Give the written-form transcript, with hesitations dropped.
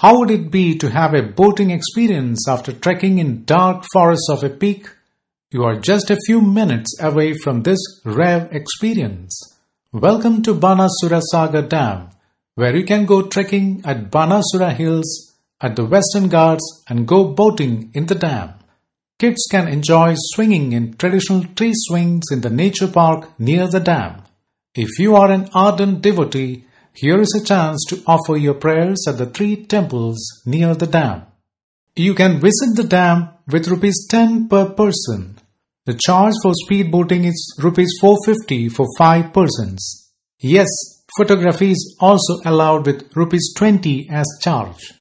How would it be to have a boating experience after trekking in dark forests of a peak? You are just a few minutes away from this rare experience. Welcome to Banasura Sagar Dam, where you can go trekking at Banasura Hills at the Western Ghats and go boating in the dam. Kids can enjoy swinging in traditional tree swings in the nature park near the dam. If you are an ardent devotee, here is a chance to offer your prayers at the 3 temples near the dam. You can visit the dam with ₹10 per person. The charge for speedboating is ₹450 for 5 persons. Yes, photography is also allowed with ₹20 as charge.